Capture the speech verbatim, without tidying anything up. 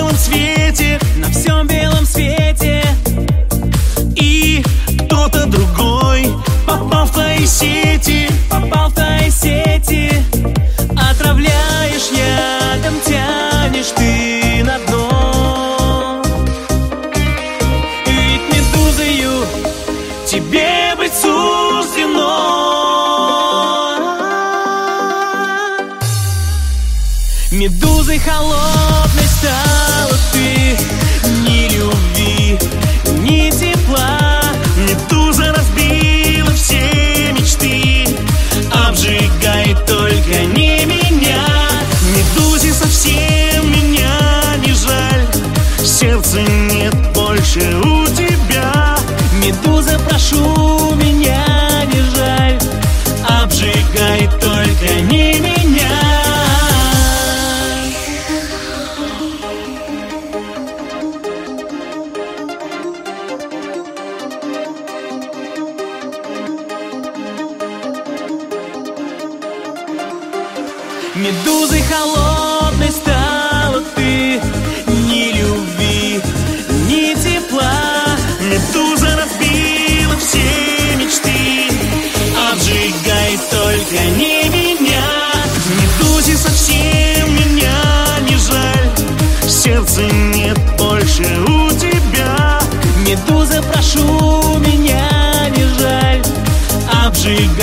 белом свете, на всем белом свете. И кто-то другой попал в твои сети, попал в твои сети. Отравляешь ядом, тянешь ты на дно. Ведь медузою тебе быть суждено. Медузой холодной стала ты, ни любви, ни тепла. Медуза разбила все мечты, обжигает только не меня. Медузе совсем меня не жаль, сердца нет больше у тебя. Медуза, прошу, меня не жаль, обжигает только не меня. Медузой холодной стала ты, ни любви, ни тепла. Медуза разбила все мечты, обжигает только не меня. Медузе совсем меня не жаль, сердца нет больше у тебя. Медуза, прошу, меня не жаль, обжигает